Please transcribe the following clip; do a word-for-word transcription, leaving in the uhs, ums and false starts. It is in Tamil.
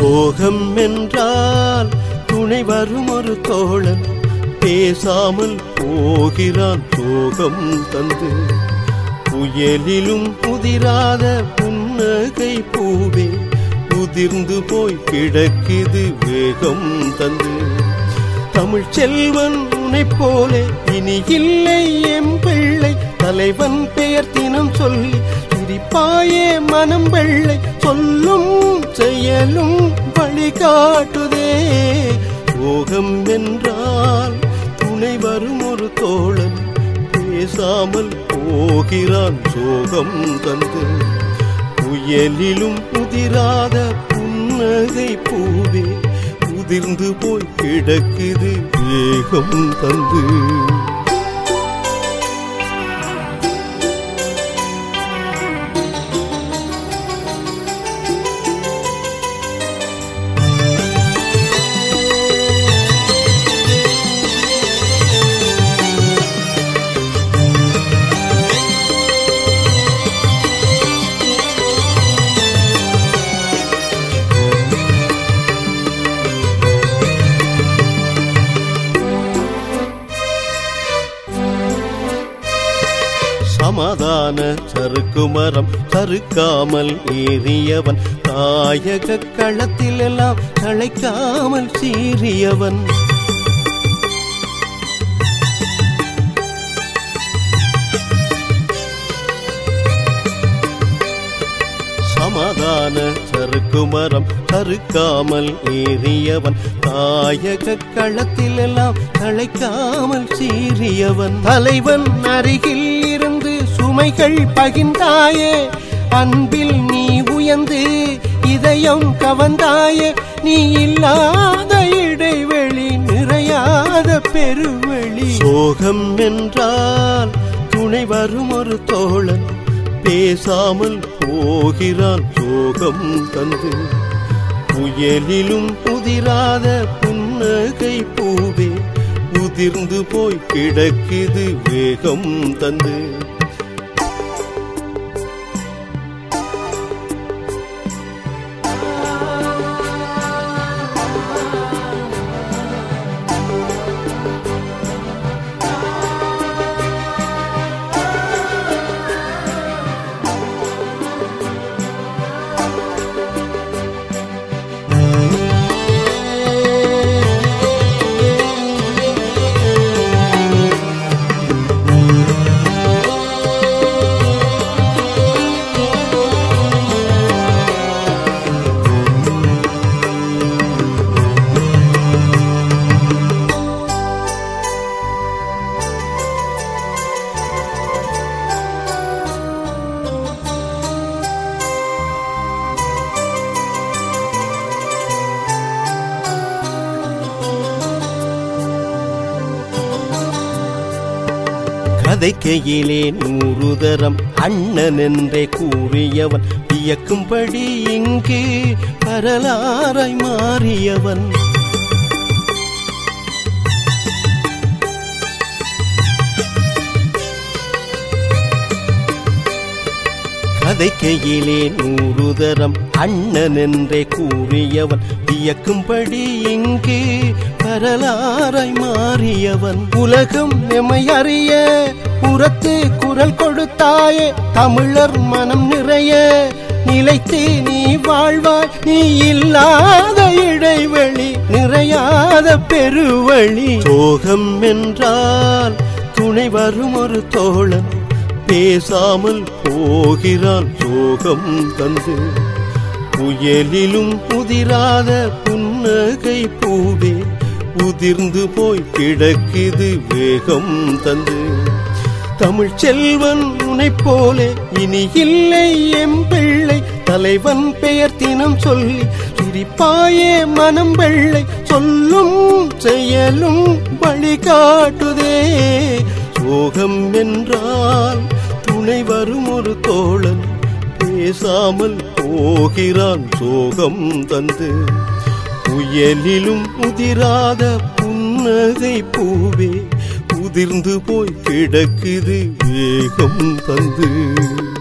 சோகம் என்றால் துணை வரும் ஒரு தோழன், பேசாமல் போகிறான் சோகம் தந்து. புயலிலும் புதிராத புன்னகை பூவே, உதிர்ந்து போய் கிடக்குது வேகம் தந்து. தமிழ் செல்வன் உனை போலே இனி இல்லை எம் பிள்ளை, தலைவன் பெயர் தினம் சொல்லி சிரிப்பாயே மனம் வெள்ளை, சொல்லும் செயலும் வழிகாட்டுதே. சோகம் என்றால் துணை வரும் ஒரு தோழன், பேசாமல் போகிறான் சோகம் தந்து. புயலிலும் உதிராத புன்னகை பூவே, உதிர்ந்து போய் கிடக்குது வேகம் தந்து. சமாதான சறுக்கு மரம் சறுக்காமல் ஏறியவன், தாயக களத்தில் எல்லாம் தழைக்காமல் சீறியவன். சமாதான சறுக்கு மரம் சறுக்காமல் ஏறியவன், தாயக களத்தில் எல்லாம் தழைக்காமல் சீறியவன். தலைவன் அருகில் இருந்து சுமைகள் பகிர்ந்தாயே, அன்பில் நீ உயர்ந்து இதயம் கவர்ந்தாயே. நீ இல்லாத இடைவெளி நிறையாத பெருவெளி. சோகம் என்றால் துணை வரும் ஒரு தோழன், பேசாமல் போகிறான் சோகம் தந்து. புயலிலும் புதிராத புன்னகை பூவே, உதிர்ந்து போய் கிடக்குது வேகம் தந்து. கதைக்கையிலே நூறு தரம் அண்ணன் என்றே கூறியவன், வியக்கும்படி இங்கு வரலாறாய் மாறியவன். கதைக்கையிலே நூறு தரம் அண்ணன் என்றே கூறியவன், வியக்கும்படி இங்கு வரலாறாய் மாறியவன். உலகம் எமை அறிய புறத்து குரல் கொடுத்தாயே, தமிழர் மனம் நிறைய நிலைத்து நீ வாழ்வாய். நீ இல்லாத இடைவெளி நிறையாத பெருவழி. சோகம் என்றால் துணை வரும் ஒரு தோழன், பேசாமல் போகிறான் சோகம் தந்து. புயலிலும் புதிராத புன்னகை பூவே, உதிர்ந்து போய் கிடக்குது வேகம் தந்து. தமிழ் செல்வன் உனை போலே இனி இல்லை எம் பிள்ளை, தலைவன் பெயர் தினம் சொல்லி சிரிப்பாயே மனம் வெள்ளை, சொல்லும் செயலும் வழிகாட்டுதே. சோகம் என்றால் துணை வரும் ஒரு தோழன், பேசாமல் போகிறான் சோகம் தந்து. புயலிலும் உதிராத புன்னகை பூவே, உதிர்ந்து போய் கிடக்குது வேகம் தந்து.